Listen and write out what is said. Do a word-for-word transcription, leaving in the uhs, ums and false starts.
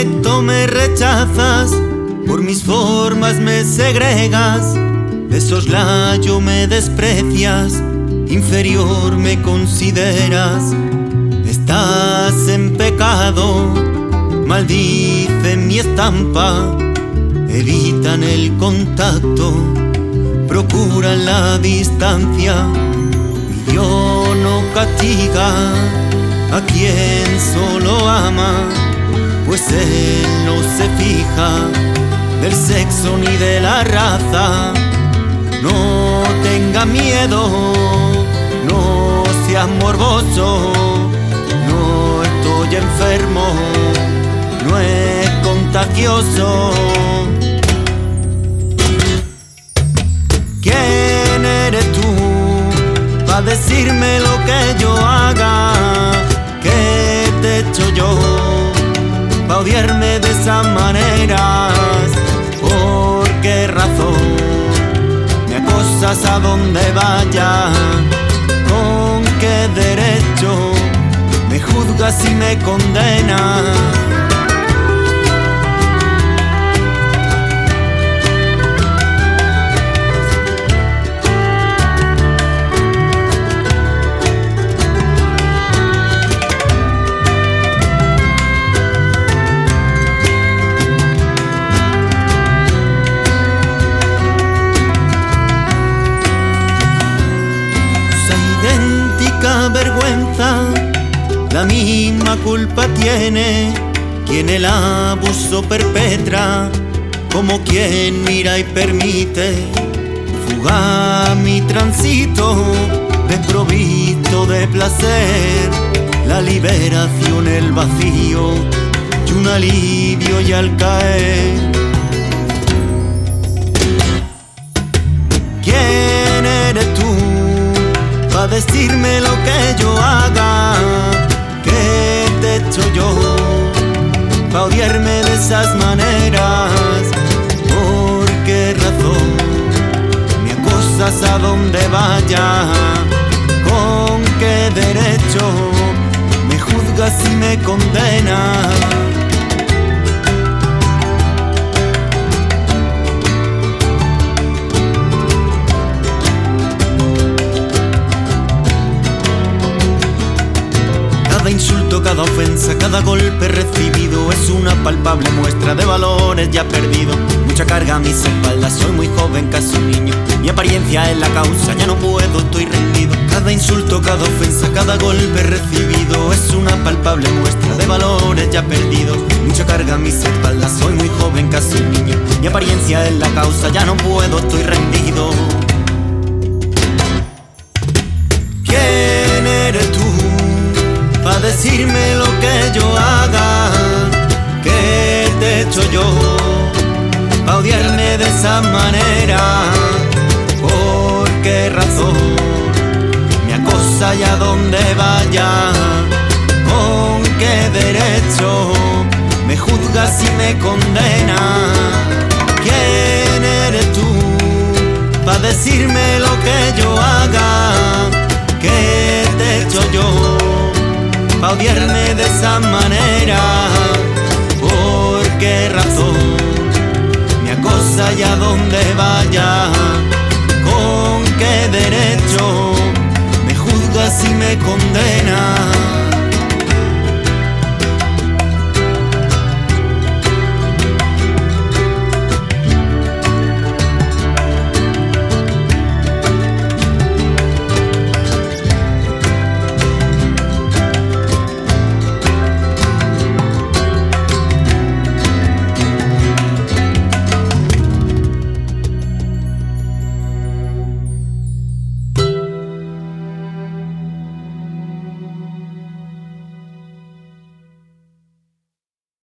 defecto me rechazas, por mis formas me segregas, de soslayo me desprecias, inferior me consideras. Estás en pecado, maldicen mi estampa, evitan el contacto, procuran la distancia. Mi Dios no castiga a quien solo ama, pues Él no se fija del sexo ni de la raza. No tenga miedo, no seas morboso, no estoy enfermo, no es contagioso. ¿Quién eres tú para decirme lo que yo haga? ¿Qué te he hecho yo para odiarme de esas maneras? ¿Por qué razón me acosas a donde vaya? ¿Con qué derecho me juzgas y me condenas? Vergüenza, la misma culpa tiene quien el abuso perpetra, como quien mira y permite fugaz mi tránsito, desprovisto de placer, la liberación, el vacío y un alivio y al caer. ¿Quién eres tú para decirme lo que yo haga? ¿Qué te he hecho yo para odiarme de esas maneras? ¿Por qué razón me acosas a donde vaya? ¿Con qué derecho me juzgas y me condenas? Cada insulto, cada ofensa, cada golpe recibido es una palpable muestra de valores ya perdidos. Mucha carga a mis espaldas, soy muy joven, casi un niño. Mi apariencia es la causa, ya no puedo, estoy rendido. Cada insulto, cada ofensa, cada golpe recibido es una palpable muestra de valores ya perdidos. Mucha carga a mis espaldas, soy muy joven, casi un niño. Mi apariencia es la causa, ya no puedo, estoy rendido. ¿Quién eres tú para decirme lo que yo haga? ¿Qué te he hecho yo para odiarme de esa manera? ¿Por qué razón me acosa y a donde vaya? ¿Con qué derecho me juzgas y me condenas? ¿Quién eres tú para decirme lo que yo haga? ¿Qué te he hecho yo para odiarme de esa manera? ¿Por qué razón me acosa y a donde vaya? ¿Con qué derecho me juzgas y me condenas?